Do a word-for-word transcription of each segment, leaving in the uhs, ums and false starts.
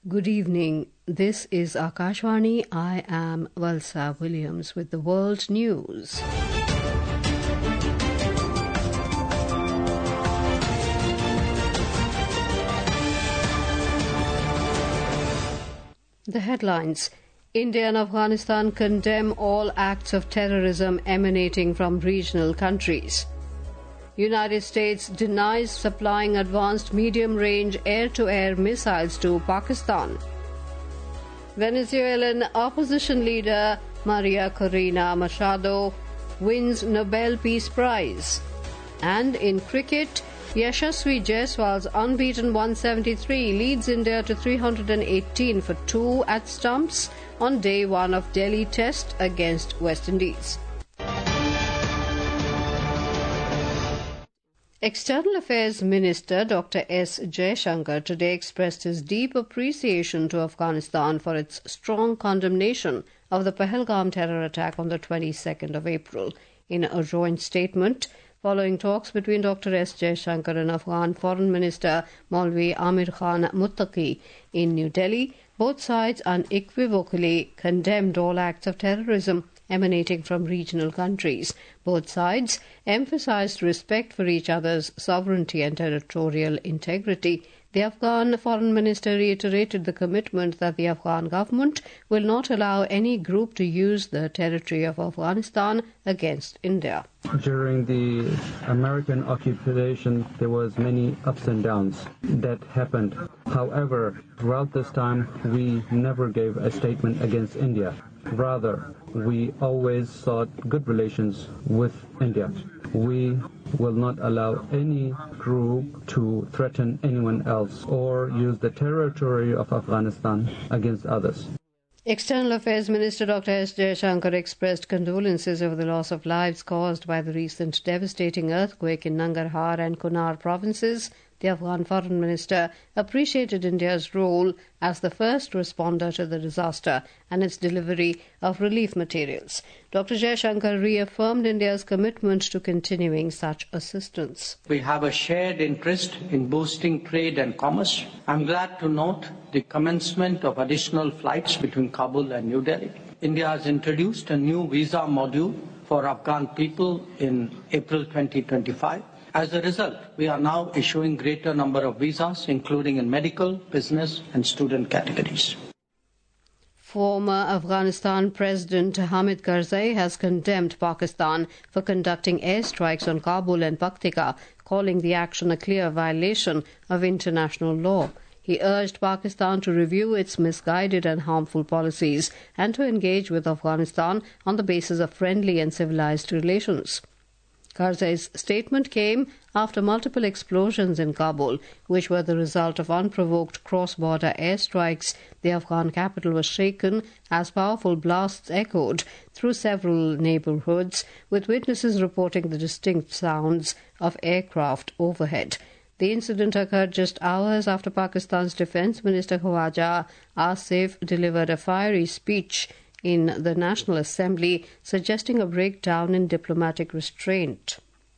Good evening. This is Akashvani. I am Valsa Williams with the World News. The headlines. India and Afghanistan condemn all acts of terrorism emanating from regional countries. United States denies supplying advanced medium-range air-to-air missiles to Pakistan. Venezuelan opposition leader Maria Corina Machado wins Nobel Peace Prize. And in cricket, Yashasvi Jaiswal's unbeaten one seventy-three leads India to three hundred eighteen for two at stumps on day one of Delhi Test against West Indies. External Affairs Minister Doctor S. Jaishankar today expressed his deep appreciation to Afghanistan for its strong condemnation of the Pahalgam terror attack on the twenty-second of April. In a joint statement, following talks between Doctor S. Jaishankar and Afghan Foreign Minister Maulvi Amir Khan Muttaqi in New Delhi, both sides unequivocally condemned all acts of terrorism emanating from regional countries. Both sides emphasized respect for each other's sovereignty and territorial integrity. The Afghan Foreign Minister reiterated the commitment that the Afghan government will not allow any group to use the territory of Afghanistan against India. During the American occupation, there was many ups and downs that happened. However, throughout this time, we never gave a statement against India. Rather, we always sought good relations with India. We will not allow any group to threaten anyone else or use the territory of Afghanistan against others. External Affairs Minister Doctor S. Jaishankar expressed condolences over the loss of lives caused by the recent devastating earthquake in Nangarhar and Kunar provinces. The Afghan Foreign Minister appreciated India's role as the first responder to the disaster and its delivery of relief materials. Doctor Jaishankar reaffirmed India's commitment to continuing such assistance. We have a shared interest in boosting trade and commerce. I'm glad to note the commencement of additional flights between Kabul and New Delhi. India has introduced a new visa module for Afghan people in April twenty twenty-five. As a result, we are now issuing greater number of visas, including in medical, business and student categories. Former Afghanistan President Hamid Karzai has condemned Pakistan for conducting airstrikes on Kabul and Paktika, calling the action a clear violation of international law. He urged Pakistan to review its misguided and harmful policies and to engage with Afghanistan on the basis of friendly and civilized relations. Karzai's statement came after multiple explosions in Kabul, which were the result of unprovoked cross-border airstrikes. The Afghan capital was shaken as powerful blasts echoed through several neighborhoods, with witnesses reporting the distinct sounds of aircraft overhead. The incident occurred just hours after Pakistan's Defence Minister Khwaja Asif delivered a fiery speech in the National Assembly, suggesting a breakdown in diplomatic restraint.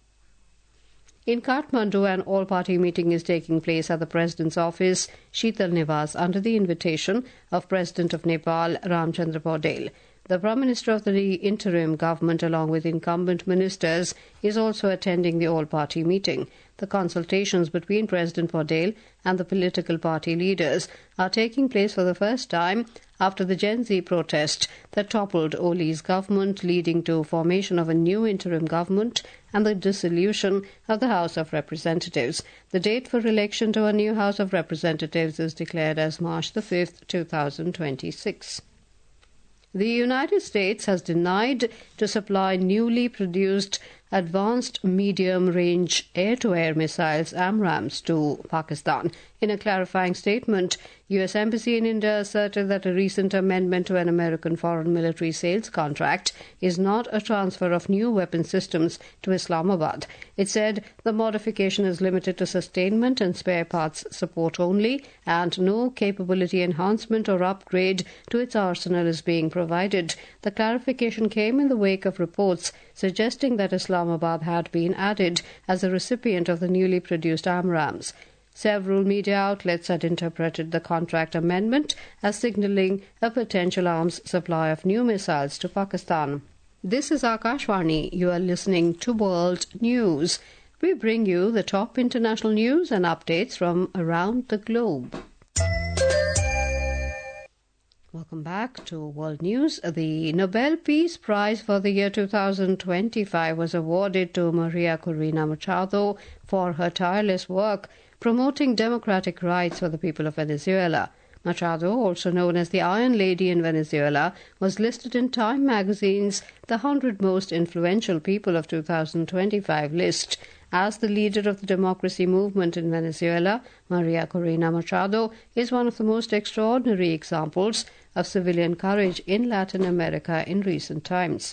In Kathmandu, an all-party meeting is taking place at the President's office, Sheetal Niwas, under the invitation of President of Nepal, Ramchandra Paudel. The Prime Minister of the interim government, along with incumbent ministers, is also attending the all-party meeting. The consultations between President Paudel and the political party leaders are taking place for the first time after the Gen Z protest that toppled Oli's government, leading to formation of a new interim government and the dissolution of the House of Representatives. The date for election to a new House of Representatives is declared as March the fifth, two thousand twenty-six. The United States has denied to supply newly produced advanced medium-range air-to-air missiles AMRAAMs to Pakistan. In a clarifying statement, U S Embassy in India asserted that a recent amendment to an American foreign military sales contract is not a transfer of new weapon systems to Islamabad. It said the modification is limited to sustainment and spare parts support only, and no capability enhancement or upgrade to its arsenal is being provided. The clarification came in the wake of reports suggesting that Islamabad had been added as a recipient of the newly produced AMRAAMs. Several media outlets had interpreted the contract amendment as signalling a potential arms supply of new missiles to Pakistan. This is Akashvani. You are listening to World News. We bring you the top international news and updates from around the globe. Welcome back to World News. The Nobel Peace Prize for the year two thousand twenty-five was awarded to Maria Corina Machado for her tireless work promoting democratic rights for the people of Venezuela. Machado, also known as the Iron Lady in Venezuela, was listed in Time magazine's The one hundred Most Influential People of two thousand twenty-five list. As the leader of the democracy movement in Venezuela, Maria Corina Machado is one of the most extraordinary examples of civilian courage in Latin America in recent times.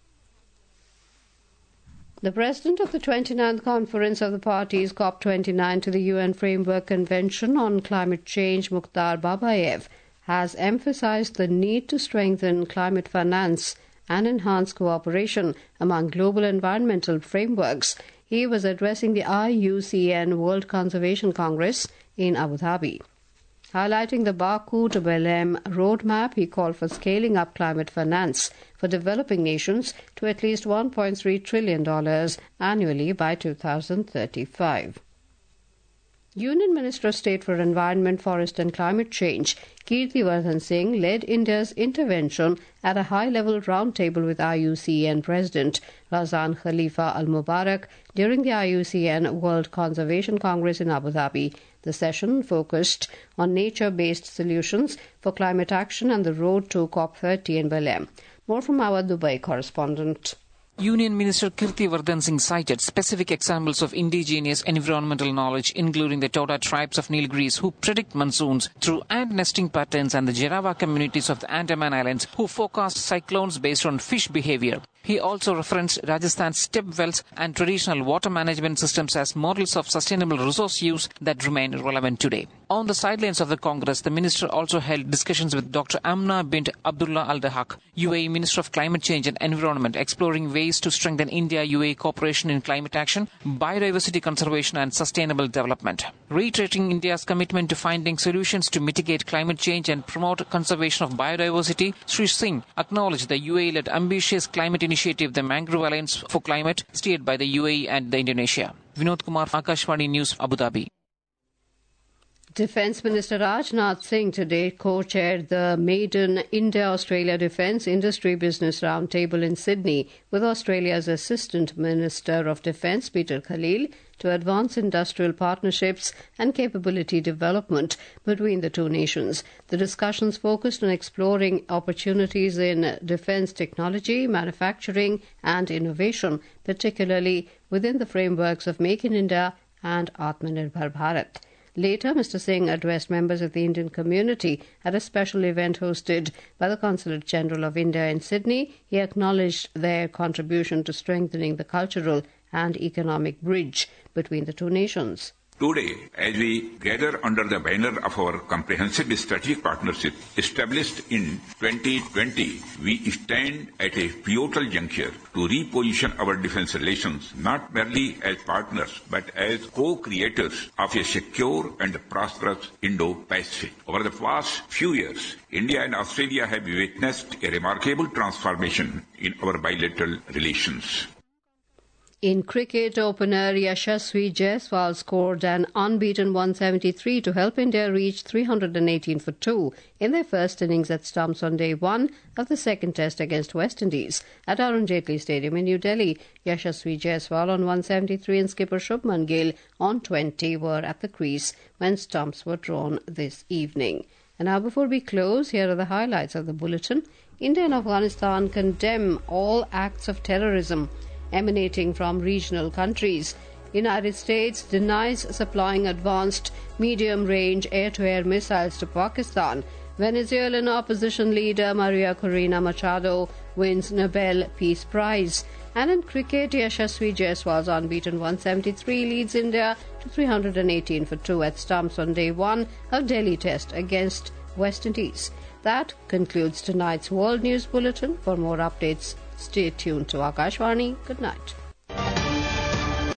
The president of the twenty-ninth Conference of the Parties, COP twenty-nine, to the U N Framework Convention on Climate Change, Mukhtar Babayev, has emphasized the need to strengthen climate finance and enhance cooperation among global environmental frameworks. He was addressing the I U C N World Conservation Congress in Abu Dhabi. Highlighting the Baku to Belém roadmap, he called for scaling up climate finance for developing nations to at least one point three trillion dollars annually by two thousand thirty-five. Union Minister of State for Environment, Forest and Climate Change, Kirti Vardhan Singh, led India's intervention at a high-level roundtable with I U C N President Razan Khalifa Al Mubarak during the I U C N World Conservation Congress in Abu Dhabi. The session focused on nature-based solutions for climate action and the road to COP thirty in Belém. More from our Dubai correspondent. Union Minister Kirti Vardhan Singh cited specific examples of indigenous environmental knowledge, including the Toda tribes of Nilgiris who predict monsoons through ant nesting patterns and the Jarawa communities of the Andaman Islands who forecast cyclones based on fish behavior. He also referenced Rajasthan's step wells and traditional water management systems as models of sustainable resource use that remain relevant today. On the sidelines of the Congress, the minister also held discussions with Doctor Amna bint Abdullah Al Dahak, U A E Minister of Climate Change and Environment, exploring ways to strengthen India-U A E cooperation in climate action, biodiversity conservation and sustainable development. Reiterating India's commitment to finding solutions to mitigate climate change and promote conservation of biodiversity, Shri Singh acknowledged the U A E-led ambitious climate initiative, the Mangrove Alliance for Climate, steered by the U A E and the Indonesia. Vinod Kumar, Akashvani News, Abu Dhabi. Defence Minister Rajnath Singh today co-chaired the maiden India-Australia Defence Industry Business Roundtable in Sydney with Australia's Assistant Minister of Defence Peter Khalil to advance industrial partnerships and capability development between the two nations. The discussions focused on exploring opportunities in defence technology, manufacturing and innovation, particularly within the frameworks of Make in India and Atmanirbhar Bharat. Later, Mister Singh addressed members of the Indian community at a special event hosted by the Consulate General of India in Sydney. He acknowledged their contribution to strengthening the cultural and economic bridge between the two nations. Today, as we gather under the banner of our comprehensive strategic partnership established in twenty twenty, we stand at a pivotal juncture to reposition our defence relations not merely as partners but as co-creators of a secure and prosperous Indo-Pacific. Over the past few years, India and Australia have witnessed a remarkable transformation in our bilateral relations. In cricket, opener Yashasvi Jaiswal scored an unbeaten one seventy-three to help India reach three hundred eighteen for two in their first innings at stumps on day one of the second test against West Indies at Arun Jaitley Stadium in New Delhi. Yashasvi Jaiswal on one seventy-three and skipper Shubman Gill on twenty were at the crease when stumps were drawn this evening. And now, before we close, here are the highlights of the bulletin. India and Afghanistan condemn all acts of terrorism emanating from regional countries. United States denies supplying advanced medium-range air-to-air missiles to Pakistan. Venezuelan opposition leader Maria Corina Machado wins Nobel Peace Prize. And in cricket, Yashasvi Jaiswal's unbeaten one seventy-three leads India to three hundred eighteen for two at stumps on day one of Delhi Test against West Indies. That concludes tonight's World News Bulletin. For more updates, stay tuned to Akashvani. Good night.